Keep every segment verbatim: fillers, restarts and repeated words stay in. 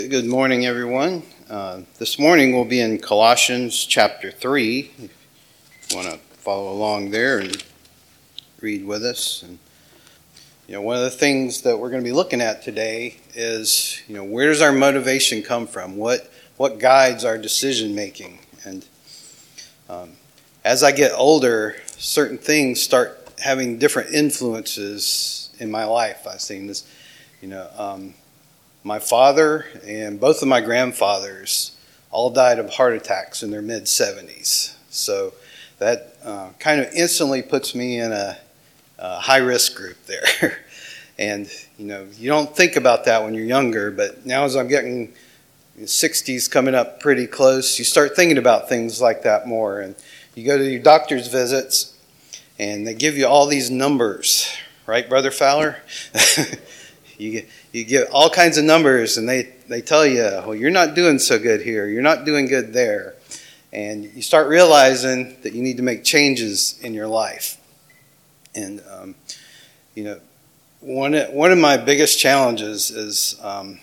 Good morning, everyone. Uh, this morning we'll be in Colossians chapter three. If you want to follow along there and read with us. And, you know, one of the things that we're going to be looking at today is, you know, where does our motivation come from? What what guides our decision making? And um, as I get older, certain things start having different influences in my life. I've seen this, you know. Um, My father and both of my grandfathers all died of heart attacks in their mid-seventies. So that uh, kind of instantly puts me in a, a high-risk group there. And, you know, you don't think about that when you're younger, but now as I'm getting sixties coming up pretty close, you start thinking about things like that more. And you go to your doctor's visits, and they give you all these numbers. Right, Brother Fowler? you get... You get all kinds of numbers, and they, they tell you, well, you're not doing so good here. You're not doing good there. And you start realizing that you need to make changes in your life. And, um, you know, one, one of my biggest challenges is um,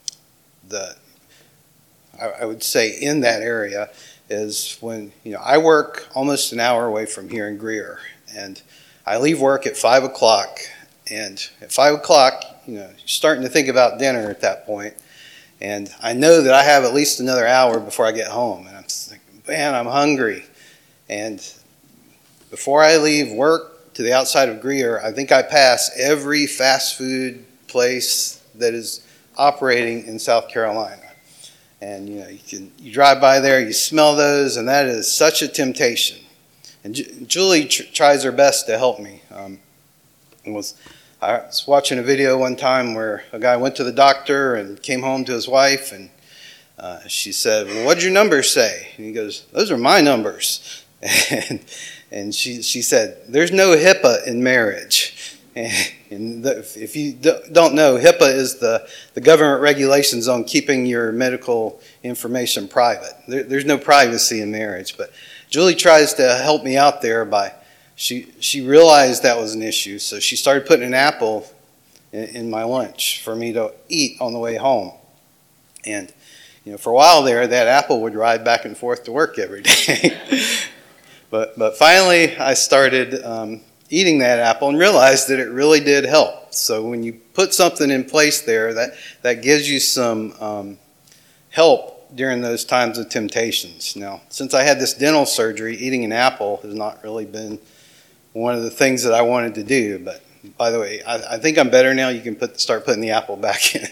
the, I, I would say in that area, is when, you know, I work almost an hour away from here in Greer. And I leave work at five o'clock. And at five o'clock, you know, you're starting to think about dinner at that point. And I know that I have at least another hour before I get home. And I'm thinking, man, I'm hungry. And before I leave work to the outside of Greer, I think I pass every fast food place that is operating in South Carolina. And, you know, you can you drive by there, you smell those, and that is such a temptation. And J- Julie tr- tries her best to help me. Um, it was... I was watching a video one time where a guy went to the doctor and came home to his wife, and uh, she said, well, what did your numbers say? And he goes, those are my numbers. And, and she she said, there's no HIPAA in marriage. And, and the, if you don't know, HIPAA is the, the government regulations on keeping your medical information private. There, there's no privacy in marriage. But Julie tries to help me out there by She she realized that was an issue, so she started putting an apple in, in my lunch for me to eat on the way home. And, you know, for a while there, that apple would ride back and forth to work every day. but but finally, I started um, eating that apple and realized that it really did help. So when you put something in place there, that, that gives you some um, help during those times of temptations. Now, since I had this dental surgery, eating an apple has not really been one of the things that I wanted to do. But by the way, I, I think I'm better now. You can put start putting the apple back in.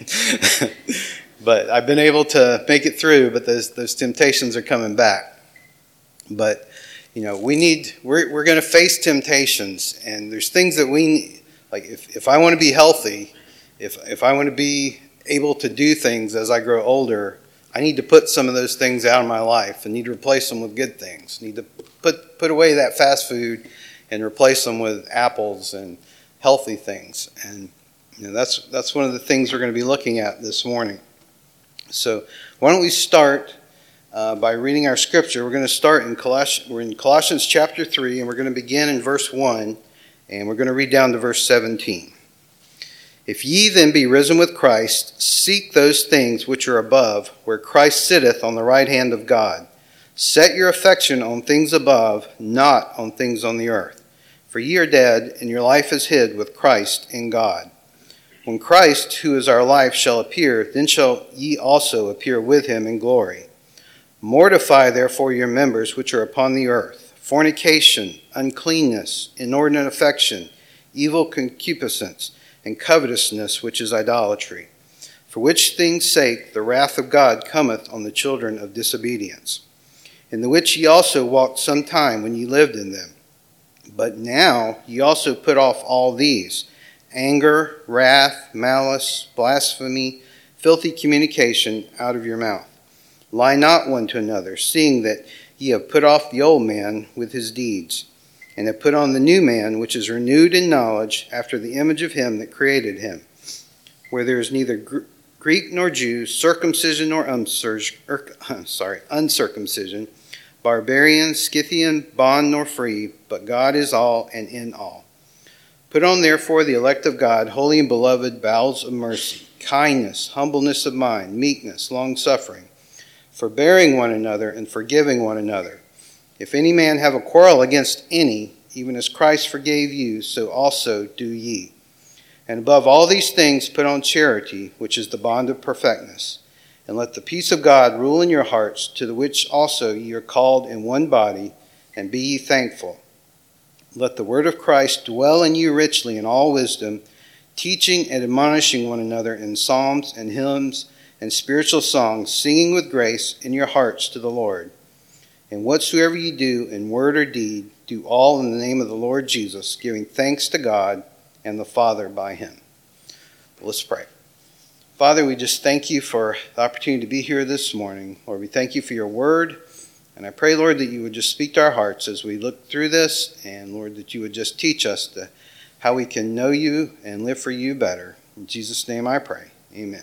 But I've been able to make it through, but those those temptations are coming back. But, you know, we need, we're, we're going to face temptations, and there's things that we need. Like if, if I want to be healthy, if if I want to be able to do things as I grow older, I need to put some of those things out of my life and need to replace them with good things. Need to put put away that fast food and replace them with apples and healthy things. And, you know, that's that's one of the things we're going to be looking at this morning. So why don't we start uh, by reading our scripture. We're going to start in Colossians, we're in Colossians chapter three, and we're going to begin in verse one, and we're going to read down to verse seventeen. If ye then be risen with Christ, seek those things which are above, where Christ sitteth on the right hand of God. Set your affection on things above, not on things on the earth. For ye are dead, and your life is hid with Christ in God. When Christ, who is our life, shall appear, then shall ye also appear with him in glory. Mortify therefore your members which are upon the earth, fornication, uncleanness, inordinate affection, evil concupiscence, and covetousness, which is idolatry. For which things' sake the wrath of God cometh on the children of disobedience, in the which ye also walked some time when ye lived in them. But now ye also put off all these: anger, wrath, malice, blasphemy, filthy communication out of your mouth. Lie not one to another, seeing that ye have put off the old man with his deeds, and have put on the new man, which is renewed in knowledge after the image of him that created him, where there is neither Greek nor Jew, circumcision nor uncircumcision, barbarian, Scythian, bond nor free, but God is all and in all. Put on therefore the elect of God, holy and beloved, bowels of mercy, kindness, humbleness of mind, meekness, long-suffering, forbearing one another and forgiving one another. If any man have a quarrel against any, even as Christ forgave you, so also do ye. And above all these things put on charity, which is the bond of perfectness. And let the peace of God rule in your hearts, to the which also ye are called in one body, and be ye thankful. Let the word of Christ dwell in you richly in all wisdom, teaching and admonishing one another in psalms and hymns and spiritual songs, singing with grace in your hearts to the Lord. And whatsoever ye do in word or deed, do all in the name of the Lord Jesus, giving thanks to God and the Father by him. Let's pray. Father, we just thank you for the opportunity to be here this morning. Lord, we thank you for your word. And I pray, Lord, that you would just speak to our hearts as we look through this. And, Lord, that you would just teach us to, how we can know you and live for you better. In Jesus' name I pray. Amen.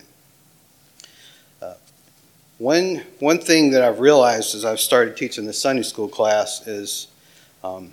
Uh, one, one thing that I've realized as I've started teaching the Sunday school class is um,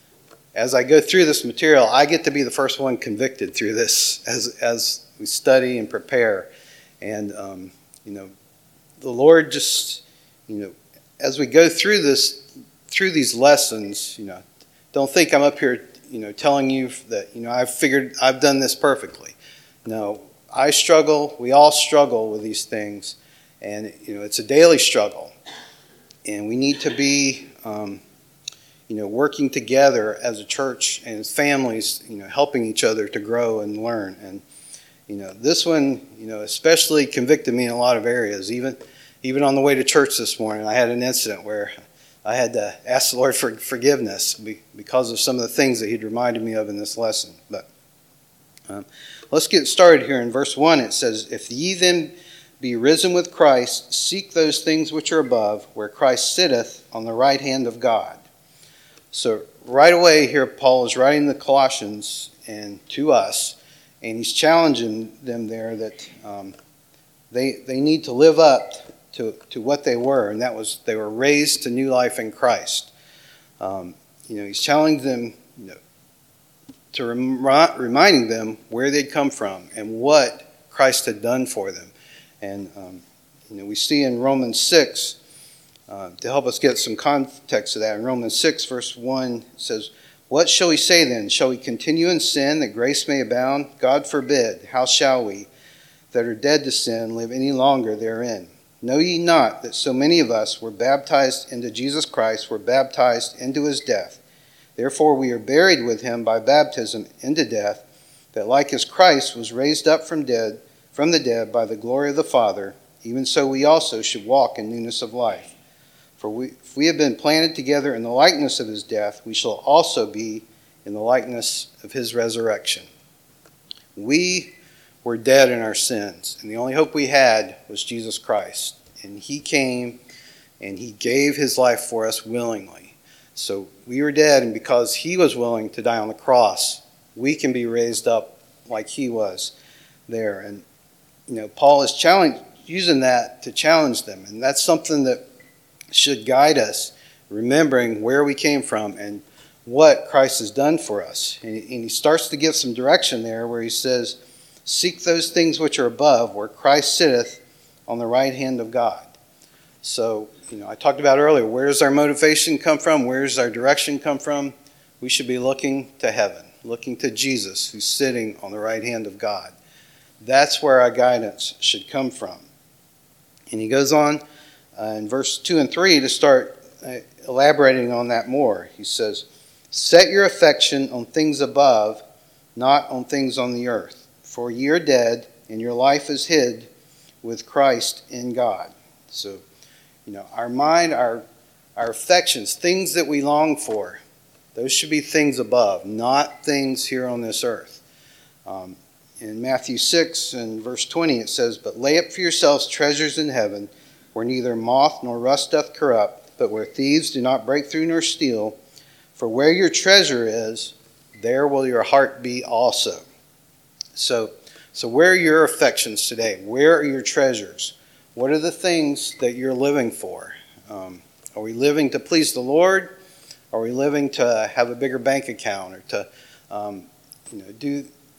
as I go through this material, I get to be the first one convicted through this as, as we study and prepare. And, um, you know, the Lord just, you know, as we go through this, through these lessons, you know, don't think I'm up here, you know, telling you that, you know, I've figured, I've done this perfectly. No, I struggle, we all struggle with these things, and, you know, it's a daily struggle. And we need to be, um, you know, working together as a church and as families, you know, helping each other to grow and learn. And, you know, this one, you know, especially convicted me in a lot of areas. Even even on the way to church this morning, I had an incident where I had to ask the Lord for forgiveness because of some of the things that he'd reminded me of in this lesson. But um, let's get started here in verse one. It says, "If ye then be risen with Christ, seek those things which are above, where Christ sitteth on the right hand of God." So right away here, Paul is writing the Colossians and to us, and he's challenging them there that um, they they need to live up to, to what they were, and that was they were raised to new life in Christ. Um, you know, he's challenging them, you know, to rem- reminding them where they'd come from and what Christ had done for them. And um, you know, we see in Romans six, uh, to help us get some context of that, in Romans six, verse one, it says, "What shall we say then? Shall we continue in sin that grace may abound? God forbid. How shall we, that are dead to sin, live any longer therein? Know ye not that so many of us were baptized into Jesus Christ, were baptized into his death? Therefore we are buried with him by baptism into death, that like as Christ was raised up from dead, from the dead by the glory of the Father, even so we also should walk in newness of life. For we, if we have been planted together in the likeness of his death, we shall also be in the likeness of his resurrection." We were dead in our sins, and the only hope we had was Jesus Christ. And he came and he gave his life for us willingly. So we were dead, and because he was willing to die on the cross, we can be raised up like he was there. And you know, Paul is challenge, using that to challenge them, and that's something that should guide us, remembering where we came from and what Christ has done for us. And he starts to give some direction there where he says, "Seek those things which are above, where Christ sitteth on the right hand of God." So, you know, I talked about earlier, where does our motivation come from? Where does our direction come from? We should be looking to heaven, looking to Jesus, who's sitting on the right hand of God. That's where our guidance should come from. And he goes on uh, in verse two and three to start uh, elaborating on that more. He says, "Set your affection on things above, not on things on the earth. For ye are dead, and your life is hid with Christ in God." So, you know, our mind, our our affections, things that we long for, those should be things above, not things here on this earth. Um, in Matthew six and verse twenty, it says, "But lay up for yourselves treasures in heaven, where neither moth nor rust doth corrupt, but where thieves do not break through nor steal. For where your treasure is, there will your heart be also." So, so where are your affections today? Where are your treasures? What are the things that you're living for? Um, are we living to please the Lord? Are we living to have a bigger bank account or to um, you know, do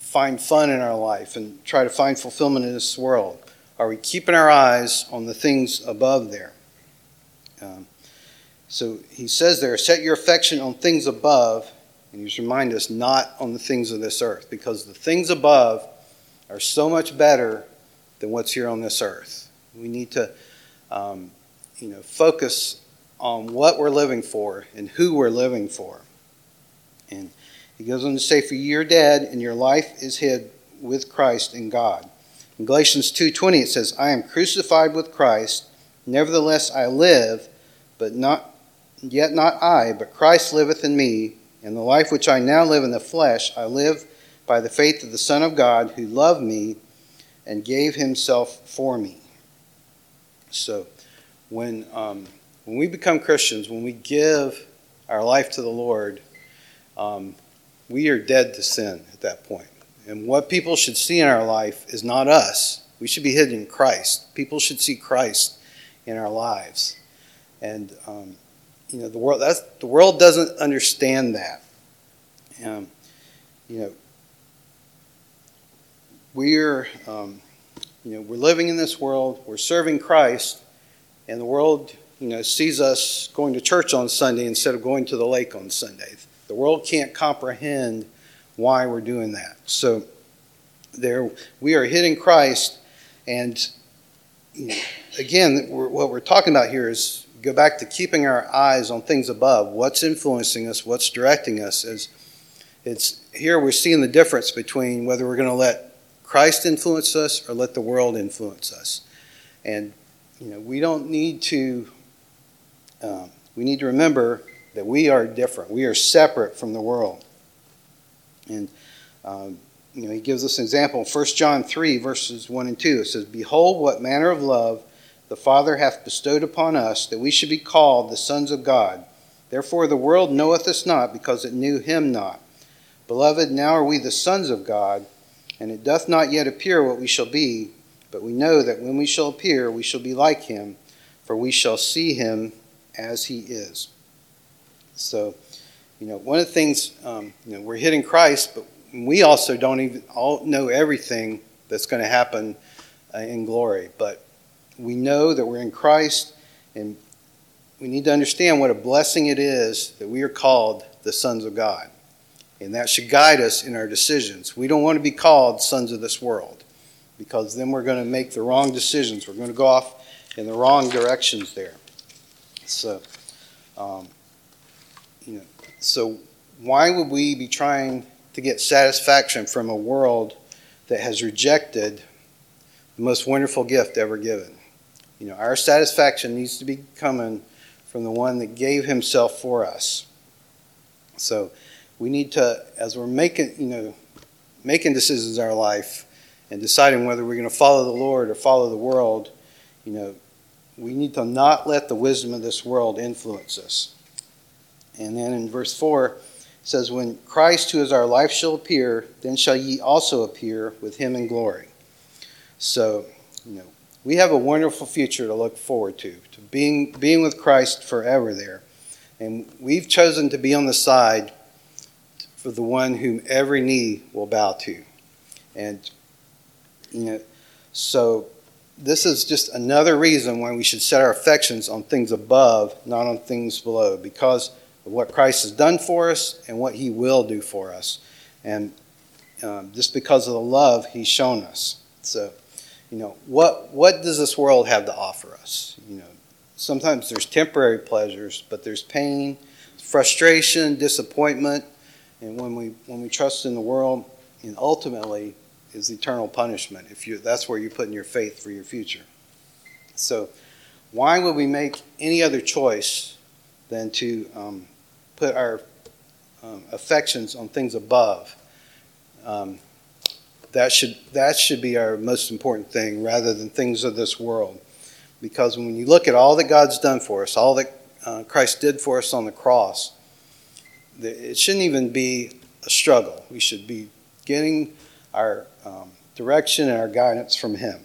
find fun in our life and try to find fulfillment in this world? Are we keeping our eyes on the things above there? Um, so he says there, set your affection on things above, and he's reminding us not on the things of this earth, because the things above are so much better than what's here on this earth. We need to um, you know, focus on what we're living for and who we're living for. And he goes on to say, for you're dead and your life is hid with Christ in God. In Galatians two twenty it says, I am crucified with Christ, nevertheless I live, but not yet not I, but Christ liveth in me, and the life which I now live in the flesh, I live by the faith of the Son of God, who loved me and gave himself for me. So when um, when we become Christians, when we give our life to the Lord, um, we are dead to sin at that point. And what people should see in our life is not us. We should be hidden in Christ. People should see Christ in our lives. And um, you know, the world that's, the world doesn't understand that. Um, you know, we're um, you know we're living in this world. We're serving Christ, and the world you know sees us going to church on Sunday instead of going to the lake on Sunday. The world can't comprehend why we're doing that. So there, we are hidden Christ, and you know, again, we're, what we're talking about here is go back to keeping our eyes on things above. What's influencing us? What's directing us? Is it's here we're seeing the difference between whether we're going to let Christ influence us or let the world influence us. And you know, we don't need to. Um, we need to remember that we are different. We are separate from the world. And um, you know, he gives us an example in First John three, verses one and two. It says, behold, what manner of love the Father hath bestowed upon us, that we should be called the sons of God. Therefore the world knoweth us not, because it knew him not. Beloved, now are we the sons of God, and it doth not yet appear what we shall be, but we know that when we shall appear, we shall be like him, for we shall see him as he is. So, you know, one of the things, um, you know, we're hidden Christ, but we also don't even all know everything that's going to happen uh, in glory. But we know that we're in Christ, and we need to understand what a blessing it is that we are called the sons of God. And that should guide us in our decisions. We don't want to be called sons of this world, because then we're going to make the wrong decisions. We're going to go off in the wrong directions there. So, um, you know, so why would we be trying to get satisfaction from a world that has rejected the most wonderful gift ever given? You know, our satisfaction needs to be coming from the one that gave himself for us. So we need to, as we're making, you know, making decisions in our life and deciding whether we're going to follow the Lord or follow the world, you know, we need to not let the wisdom of this world influence us. And then in verse four, it says, when Christ, who is our life, shall appear, then shall ye also appear with him in glory. So, you know, we have a wonderful future to look forward to, to being, being with Christ forever there. And we've chosen to be on the side for the one whom every knee will bow to. And, you know, so this is just another reason why we should set our affections on things above, not on things below, because of what Christ has done for us and what he will do for us. And um, just because of the love he's shown us. So, you know, what what does this world have to offer us? You know, sometimes there's temporary pleasures, but there's pain, frustration, disappointment, and when we when we trust in the world, and ultimately is eternal punishment. If you that's where you're putting your faith for your future. So, why would we make any other choice than to um, put our um, affections on things above? Um, that should that should be our most important thing, rather than things of this world. Because when you look at all that God's done for us, all that uh, Christ did for us on the cross, it shouldn't even be a struggle. We should be getting our um, direction and our guidance from him.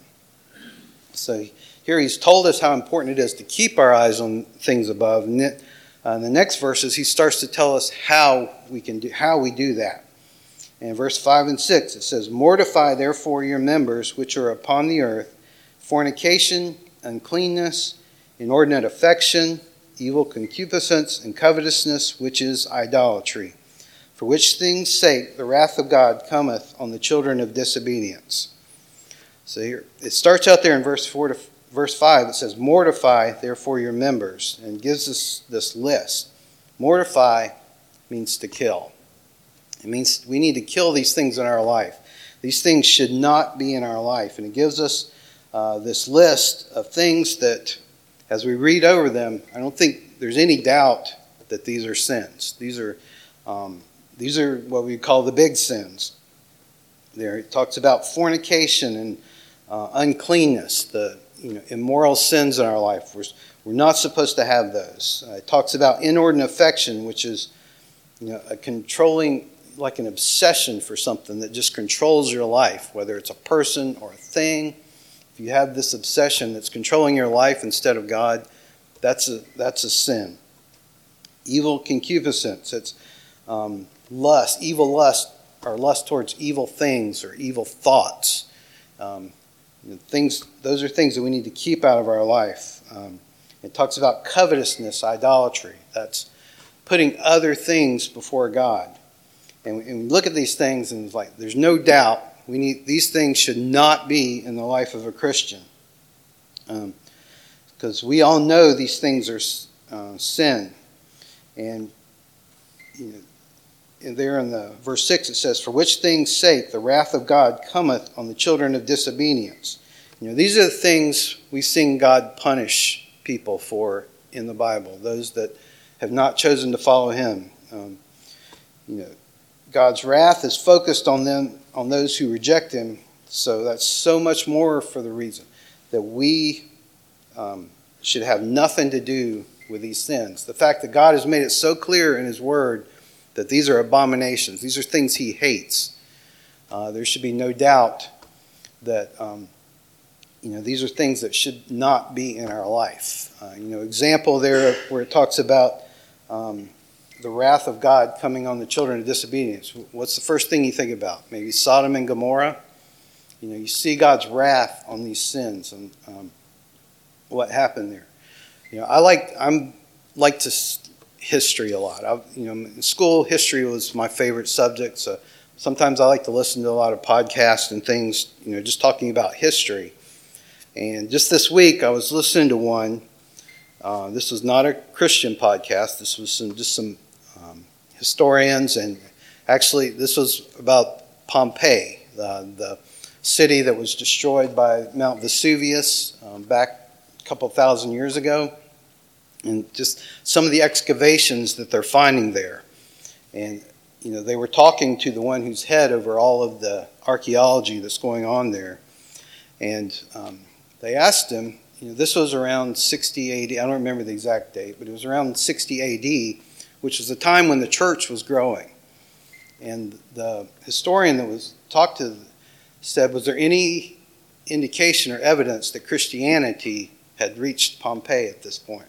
So here he's told us how important it is to keep our eyes on things above. And then, uh, in the next verses, he starts to tell us how we can do how we do that. And verse five and six, it says, "Mortify therefore your members which are upon the earth, fornication, uncleanness, inordinate affection, evil concupiscence, and covetousness, which is idolatry. For which things' sake the wrath of God cometh on the children of disobedience." So here, it starts out there in verse four to verse five. It says, "Mortify therefore your members," and gives us this list. Mortify means to kill. It means we need to kill these things in our life. These things should not be in our life. And it gives us uh, this list of things that, as we read over them, I don't think there's any doubt that these are sins. These are um, these are what we call the big sins. There it talks about fornication and uh, uncleanness, the you know immoral sins in our life. We're, we're not supposed to have those. Uh, it talks about inordinate affection, which is you know a controlling, like an obsession for something that just controls your life, whether it's a person or a thing. If you have this obsession that's controlling your life instead of God, that's a that's a sin. Evil concupiscence, it's um, lust, evil lust, or lust towards evil things or evil thoughts. Um, you know, things, those are things that we need to keep out of our life. Um, it talks about covetousness, idolatry. That's putting other things before God. And we, and we look at these things and it's like, there's no doubt we need these things should not be in the life of a Christian, because um, we all know these things are uh, sin. And you know, and there in the verse six it says, "For which things' sake the wrath of God cometh on the children of disobedience." You know, these are the things we sing God punish people for in the Bible. Those that have not chosen to follow Him. Um, you know, God's wrath is focused on them, on those who reject Him. So that's so much more for the reason that we um, should have nothing to do with these sins. The fact that God has made it so clear in His Word that these are abominations. These are things He hates. Uh, there should be no doubt that um, you know these are things that should not be in our life. Uh, you know, example there where it talks about um, the wrath of God coming on the children of disobedience. What's the first thing you think about? Maybe Sodom and Gomorrah. You know, you see God's wrath on these sins and um, what happened there. You know, I like I'm like to history a lot. I, you know, in school, history was my favorite subject. So sometimes I like to listen to a lot of podcasts and things. You know, just talking about history. And just this week, I was listening to one. Uh, this was not a Christian podcast. This was some just some um, historians, and actually, this was about Pompeii, the, the city that was destroyed by Mount Vesuvius um, back a couple thousand years ago, and just some of the excavations that they're finding there. And you know, they were talking to the one who's head over all of the archaeology that's going on there, and um, they asked him. You know, this was around sixty A D. I don't remember the exact date, but it was around sixty A D, which was a time when the church was growing. And the historian that was talked to said, was there any indication or evidence that Christianity had reached Pompeii at this point?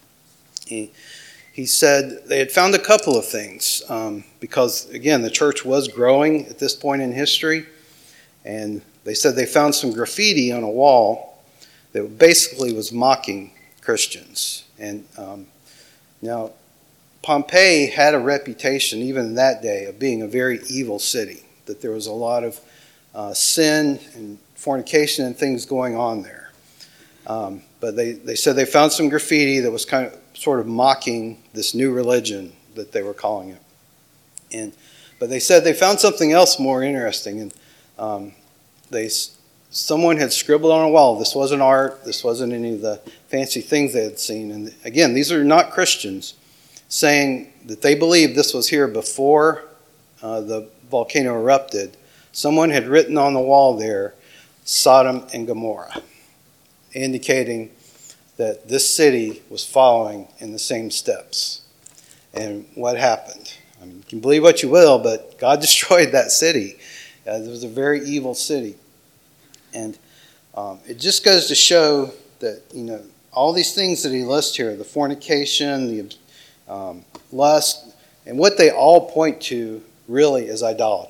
He, he said they had found a couple of things, um, because, again, the church was growing at this point in history. And they said they found some graffiti on a wall that basically was mocking Christians. And um, now, Pompeii had a reputation, even in that day, of being a very evil city, that there was a lot of uh, sin and fornication and things going on there. Um, but they, they said they found some graffiti that was kind of sort of mocking this new religion that they were calling it. And but they said they found something else more interesting, and um, they someone had scribbled on a wall. This wasn't art. This wasn't any of the fancy things they had seen. And again, these are not Christians, saying that they believed this was here before uh, the volcano erupted. Someone had written on the wall there, Sodom and Gomorrah, indicating that this city was following in the same steps. And what happened? I mean, you can believe what you will, but God destroyed that city. Uh, it was a very evil city. And um, it just goes to show that, you know, all these things that he lists here, the fornication, the um, lust, and what they all point to really is idolatry.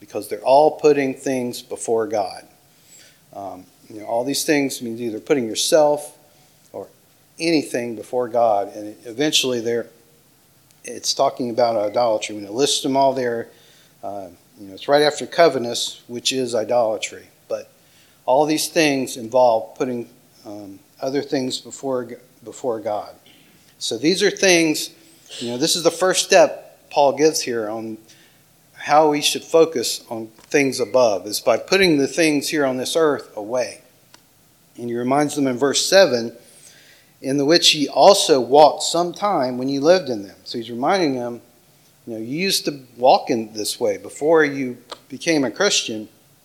because they're all putting things before God. Um, you know, all these things means either putting yourself or anything before God, and eventually they're it's talking about idolatry. When it lists them all there, uh, you know, it's right after covetousness, which is idolatry. But all these things involve putting um, other things before before God. So these are things, you know, this is the first step Paul gives here on how we should focus on things above, is by putting the things here on this earth away. And he reminds them in verse seven, in the which ye also walked some time when you lived in them. So he's reminding them, you know, you used to walk in this way before you became a Christian,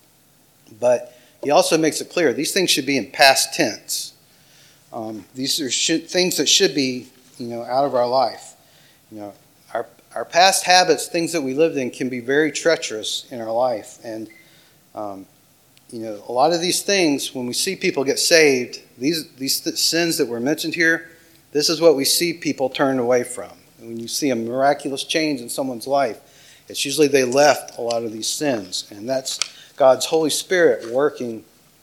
but he also makes it clear these things should be in past tense. Um, these are should, things that should be, you know, out of our life. You know, our our past habits, things that we lived in, can be very treacherous in our life, and um, you know, a lot of these things, when we see people get saved, these these th- sins that were mentioned here, this is what we see people turn away from. And when you see a miraculous change in someone's life, it's usually they left a lot of these sins, and that's God's Holy Spirit working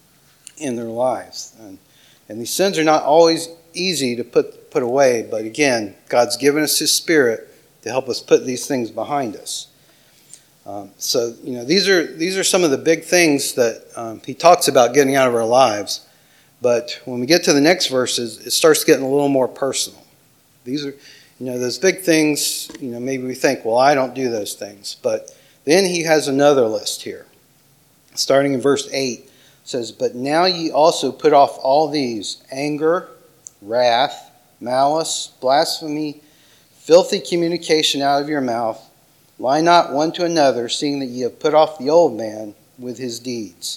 in their lives. And, and these sins are not always easy to put put away, but again, God's given us His Spirit to help us put these things behind us. Um, so, you know, these are these are some of the big things that um, he talks about getting out of our lives. But when we get to the next verses, it starts getting a little more personal. These are, you know, those big things, you know, maybe we think, well, I don't do those things. But then he has another list here. Starting in verse eight, it says, but now ye also put off all these, anger, wrath, malice, blasphemy, filthy communication out of your mouth. Lie not one to another, seeing that ye have put off the old man with his deeds.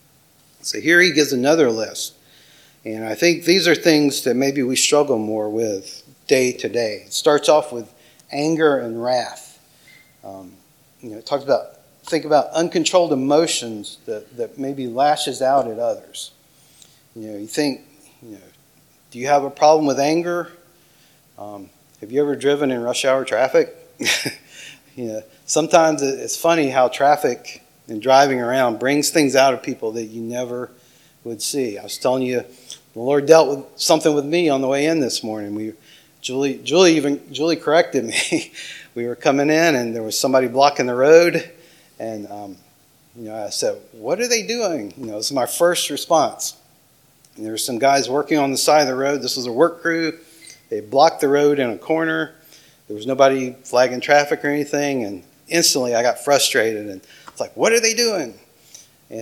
So here he gives another list. And I think these are things that maybe we struggle more with day to day. It starts off with anger and wrath. Um, you know, it talks about, think about uncontrolled emotions that, that maybe lashes out at others. You know, you think, you know, do you have a problem with anger? Um, have you ever driven in rush hour traffic? You know, sometimes it's funny how traffic and driving around brings things out of people that you never would see. I was telling you, the Lord dealt with something with me on the way in this morning. We, Julie, Julie even Julie corrected me. We were coming in and there was somebody blocking the road, and um, you know, I said, "What are they doing?" You know, this is my first response. And there were some guys working on the side of the road. This was a work crew. They blocked the road in a corner. There was nobody flagging traffic or anything, and instantly I got frustrated, and it's like, what are they doing? And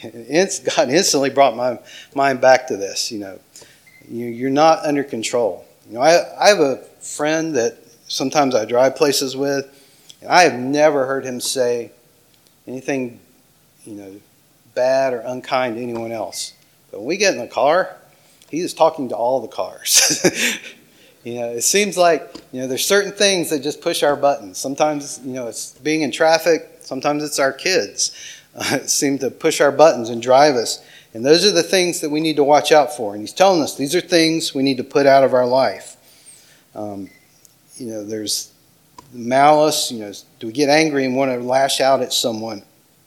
God instantly brought my mind back to this. You know, you're not under control. You know, I, I have a friend that sometimes I drive places with, and I have never heard him say anything, you know, bad or unkind to anyone else. But when we get in the car, he is talking to all the cars. You know, it seems like, you know, there's certain things that just push our buttons. Sometimes, you know, it's being in traffic. Sometimes it's our kids uh, seem to push our buttons and drive us. And those are the things that we need to watch out for. And he's telling us these are things we need to put out of our life. Um, you know, there's malice. You know, do we get angry and want to lash out at someone?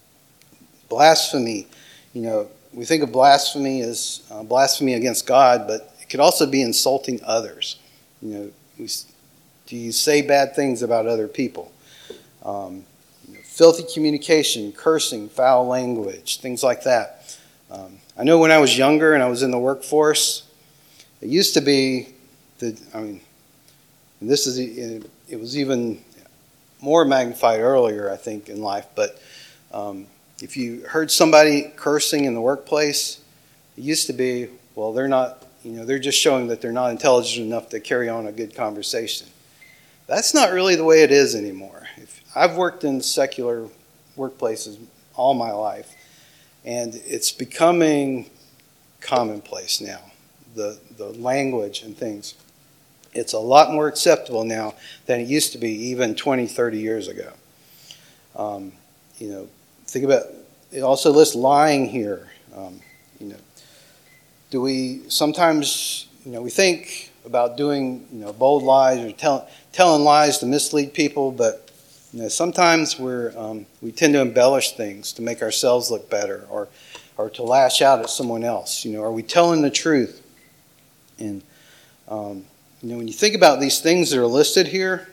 Blasphemy. You know, we think of blasphemy as uh, blasphemy against God, but it could also be insulting others. You know, we, do you say bad things about other people? Um, you know, filthy communication, cursing, foul language, things like that. Um, I know when I was younger and I was in the workforce, it used to be that, I mean, and this is, it was even more magnified earlier, I think, in life, but um, if you heard somebody cursing in the workplace, it used to be, well, they're not, you know, they're just showing that they're not intelligent enough to carry on a good conversation. That's not really the way it is anymore. If, I've worked in secular workplaces all my life, and it's becoming commonplace now, the, the language and things. It's a lot more acceptable now than it used to be even twenty, thirty years ago. Um, you know, think about, it also lists lying here. Um, you know, Do we sometimes, you know, we think about doing, you know, bold lies or tell, telling lies to mislead people, but You know, sometimes we're um, we tend to embellish things to make ourselves look better, or or to lash out at someone else. You know, are we telling the truth? And um, you know, when you think about these things that are listed here,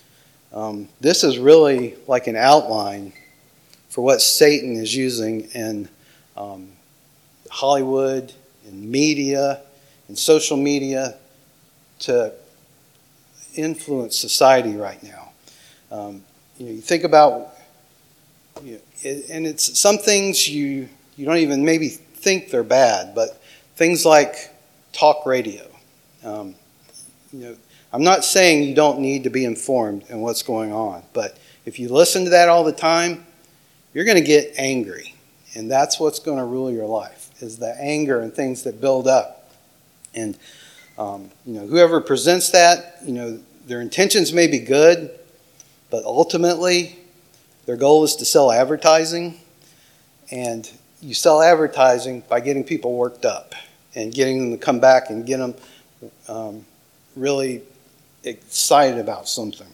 um, this is really like an outline for what Satan is using in um, Hollywood, in media, in social media to influence society right now. Um, you know, you think about, you know, it, and it's some things you you don't even maybe think they're bad, but things like talk radio. Um, you know, I'm not saying you don't need to be informed in what's going on, but if you listen to that all the time, you're going to get angry, and that's what's going to rule your life, is the anger and things that build up. And um, you know, whoever presents that, you know, their intentions may be good, but ultimately their goal is to sell advertising, and you sell advertising by getting people worked up and getting them to come back and get them um, really excited about something.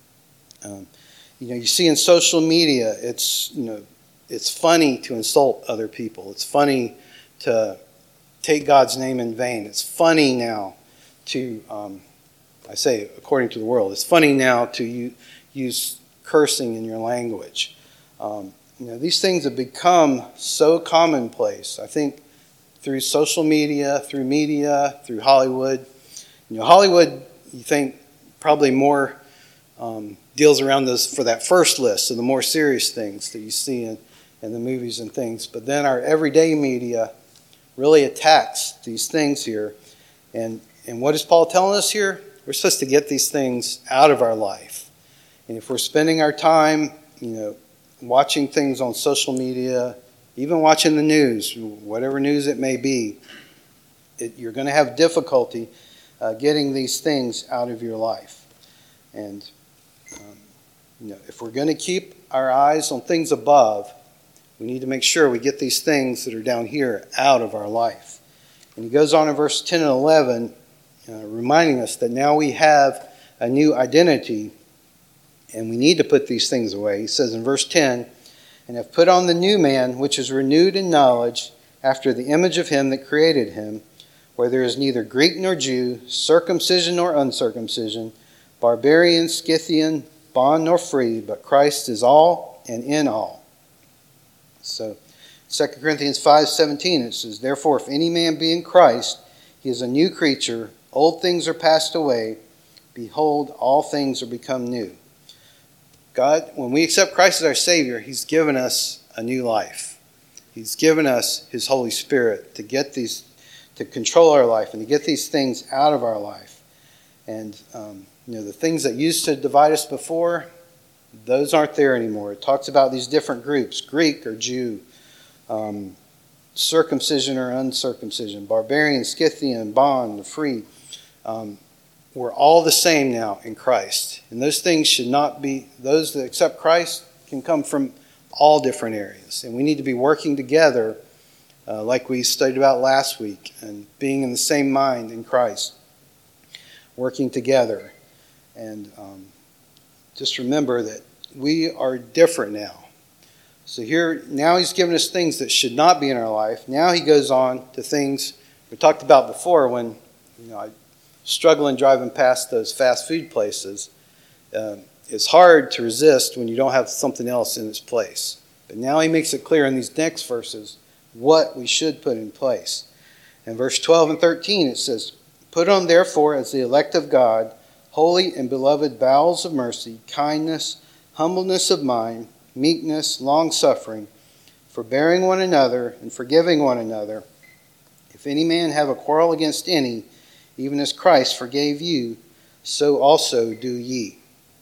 Um, you know, you see in social media, it's, you know, it's funny to insult other people. It's funny to take God's name in vain. It's funny now to, um, I say according to the world, it's funny now to u- use cursing in your language. Um, you know, these things have become so commonplace. I think through social media, through media, through Hollywood. You know, Hollywood, you think probably more um, deals around those for that first list, so the more serious things that you see in, in the movies and things. But then our everyday media really attacks these things here. And, and what is Paul telling us here? We're supposed to get these things out of our life. And if we're spending our time, you know, watching things on social media, even watching the news, whatever news it may be, it, you're going to have difficulty uh, getting these things out of your life. And um, you know, if we're going to keep our eyes on things above, we need to make sure we get these things that are down here out of our life. And he goes on in verse ten and eleven, uh, reminding us that now we have a new identity, and we need to put these things away. He says in verse ten, "And have put on the new man, which is renewed in knowledge, after the image of him that created him, where there is neither Greek nor Jew, circumcision nor uncircumcision, barbarian, Scythian, bond nor free, but Christ is all and in all." So Second Corinthians five seventeen, it says, "Therefore, if any man be in Christ, he is a new creature. Old things are passed away. Behold, all things are become new." God, when we accept Christ as our Savior, He's given us a new life. He's given us His Holy Spirit to get these, to control our life and to get these things out of our life. And um, you know, the things that used to divide us before, those aren't there anymore. It talks about these different groups: Greek or Jew, um, circumcision or uncircumcision, barbarian, Scythian, bond, free. Um, we're all the same now in Christ. And those things should not be, those that accept Christ can come from all different areas. And we need to be working together uh, like we studied about last week, and being in the same mind in Christ, working together. And um, just remember that we are different now. So here, now he's given us things that should not be in our life. Now he goes on to things we talked about before when, you know, I struggling driving past those fast food places. Uh, it's hard to resist when you don't have something else in its place. But now he makes it clear in these next verses what we should put in place. In verse twelve and thirteen it says, "Put on therefore as the elect of God, holy and beloved bowels of mercy, kindness, humbleness of mind, meekness, long-suffering, forbearing one another and forgiving one another. If any man have a quarrel against any, even as Christ forgave you, so also do ye."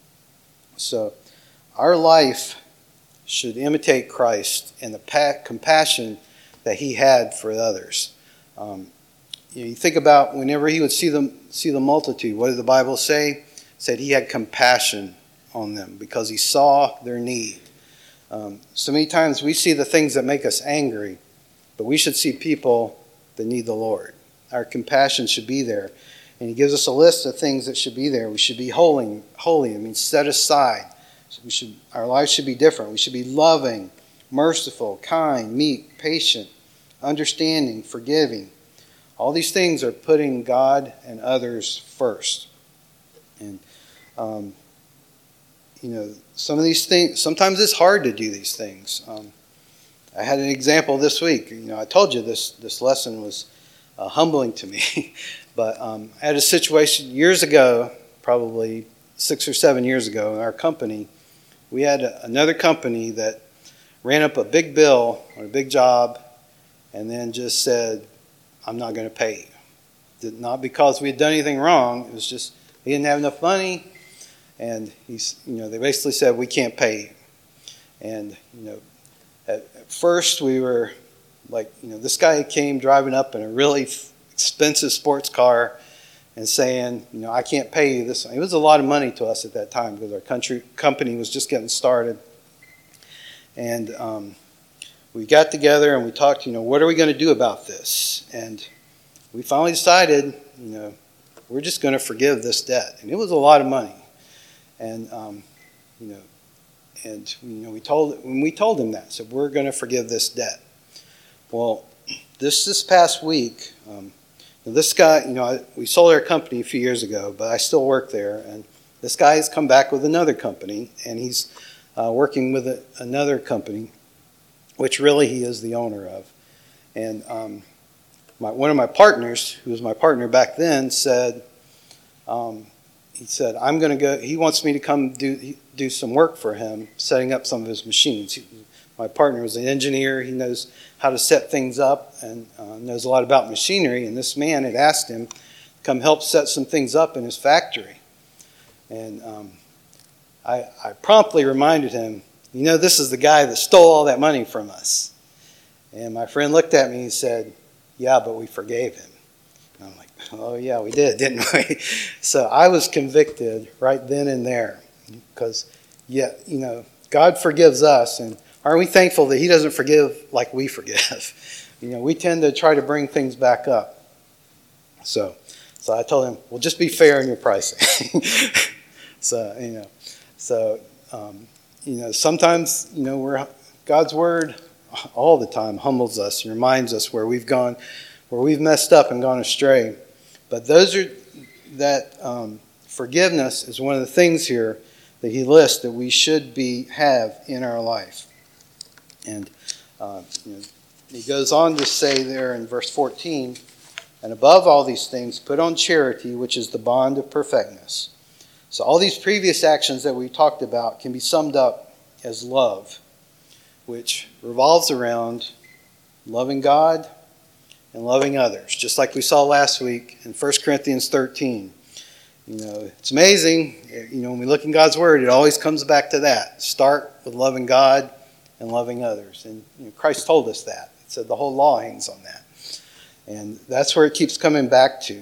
So our life should imitate Christ and the pa- compassion that he had for others. Um, you know, you think about whenever he would see them, see the multitude, what did the Bible say? It said he had compassion on them because he saw their need. Um, so many times we see the things that make us angry, but we should see people that need the Lord. Our compassion should be there. And he gives us a list of things that should be there. We should be holy. Holy, I mean set aside, We should, our lives should be different. We should be loving, merciful, kind, meek, patient, understanding, forgiving. All these things are putting God and others first. And, um, you know, some of these things, sometimes it's hard to do these things. Um, I had an example this week. You know, I told you this, this lesson was uh, humbling to me. But um, I had a situation years ago, probably six or seven years ago in our company. We had a, another company that ran up a big bill on a big job and then just said, I'm not going to pay you. Not because we had done anything wrong. It was just we didn't have enough money. And he's, you know, they basically said, we can't pay you. And, you know, at, at first we were like, you know, this guy came driving up in a really expensive sports car and saying, you know, I can't pay you this. It was a lot of money to us at that time because our country company was just getting started. And um, we got together and we talked, you know, what are we going to do about this? And we finally decided, you know, we're just going to forgive this debt. And it was a lot of money. And, um, you know, and, you know, we told, when we told him that, so we're going to forgive this debt. Well, this, this past week, um, this guy, you know, I, we sold our company a few years ago, but I still work there. And this guy has come back with another company, and he's uh, working with a, another company, which really he is the owner of. And um, my, one of my partners, who was my partner back then, said, um, he said, I'm going to go, he wants me to come do do some work for him, setting up some of his machines. He, my partner was an engineer. He knows how to set things up and uh, knows a lot about machinery. And this man had asked him to come help set some things up in his factory. And um, I, I promptly reminded him, you know, this is the guy that stole all that money from us. And my friend looked at me and said, yeah, but we forgave him. And I'm like, oh, yeah, we did, didn't we? So I was convicted right then and there because, yeah, you know, God forgives us. And aren't we thankful that he doesn't forgive like we forgive? You know, we tend to try to bring things back up. So so I told him, well, just be fair in your pricing. so, you know, so, um, you know, sometimes, you know, we're God's word all the time humbles us and reminds us where we've gone, where we've messed up and gone astray. But those are, that um, forgiveness is one of the things here that he lists that we should be have in our life. And uh, you know, he goes on to say there in verse fourteen, and above all these things, put on charity, which is the bond of perfectness. So all these previous actions that we talked about can be summed up as love, which revolves around loving God and loving others, just like we saw last week in First Corinthians thirteen. You know, it's amazing. You know, when we look in God's Word, it always comes back to that. Start with loving God and loving others. And you know, Christ told us that. He said the whole law hangs on that. And that's where it keeps coming back to.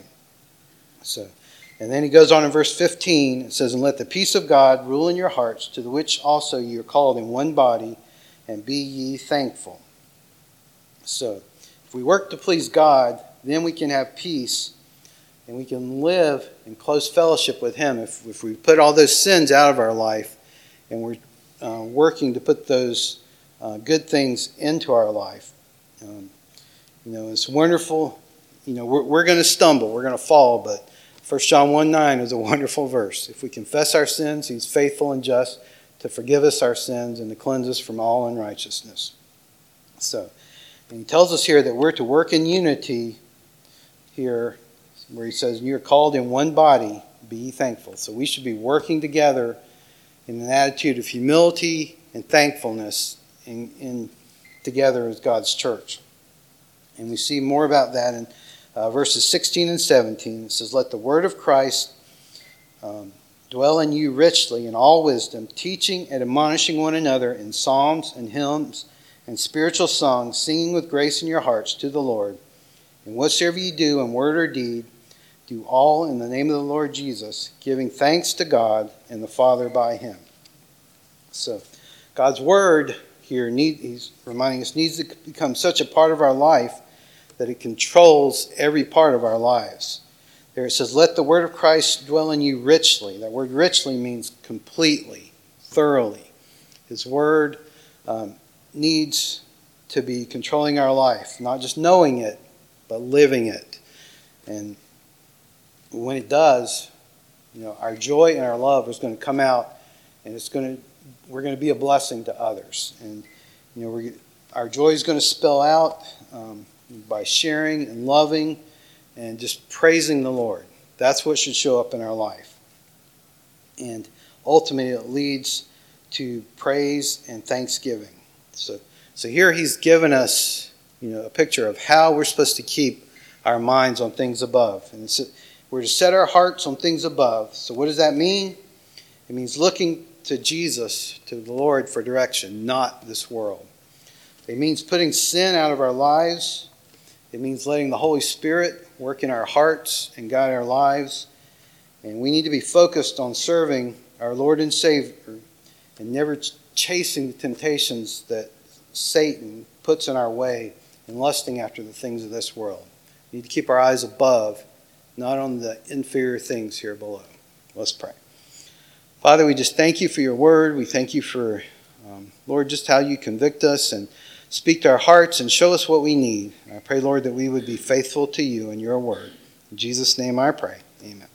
So, and then he goes on in verse fifteen. It says, and let the peace of God rule in your hearts, to the which also you are called in one body, and be ye thankful. So, if we work to please God, then we can have peace, and we can live in close fellowship with him. If, if we put all those sins out of our life, and we're uh, working to put those uh, good things into our life. Um, you know, it's wonderful. You know, we're, we're going to stumble. We're going to fall, but First John one nine is a wonderful verse. If we confess our sins, he's faithful and just to forgive us our sins and to cleanse us from all unrighteousness. So, and he tells us here that we're to work in unity here, where he says, you're called in one body, be ye thankful. So we should be working together in an attitude of humility and thankfulness in, in together as God's church. And we see more about that in uh, verses sixteen and seventeen. It says, let the word of Christ um, dwell in you richly in all wisdom, teaching and admonishing one another in psalms and hymns and spiritual songs, singing with grace in your hearts to the Lord. And whatsoever you do in word or deed, do all in the name of the Lord Jesus, giving thanks to God and the Father by him. So God's word here, need, he's reminding us, needs to become such a part of our life that it controls every part of our lives. There it says, let the word of Christ dwell in you richly. That word richly means completely, thoroughly. His word um, needs to be controlling our life, not just knowing it, but living it. And when it does, you know, our joy and our love is going to come out, and it's going to we're going to be a blessing to others. And you know, we're, our joy is going to spill out um, by sharing and loving and just praising the Lord. That's what should show up in our life. And ultimately, it leads to praise and thanksgiving. So, so here he's given us, you know, a picture of how we're supposed to keep our minds on things above. And it's, we're to set our hearts on things above. So what does that mean? It means looking to Jesus, to the Lord for direction, not this world. It means putting sin out of our lives. It means letting the Holy Spirit work in our hearts and guide our lives. And we need to be focused on serving our Lord and Savior and never chasing the temptations that Satan puts in our way and lusting after the things of this world. We need to keep our eyes above, not on the inferior things here below. Let's pray. Father, we just thank you for your word. We thank you for, um, Lord, just how you convict us and speak to our hearts and show us what we need. I pray, Lord, that we would be faithful to you and your word. In Jesus' name I pray. Amen.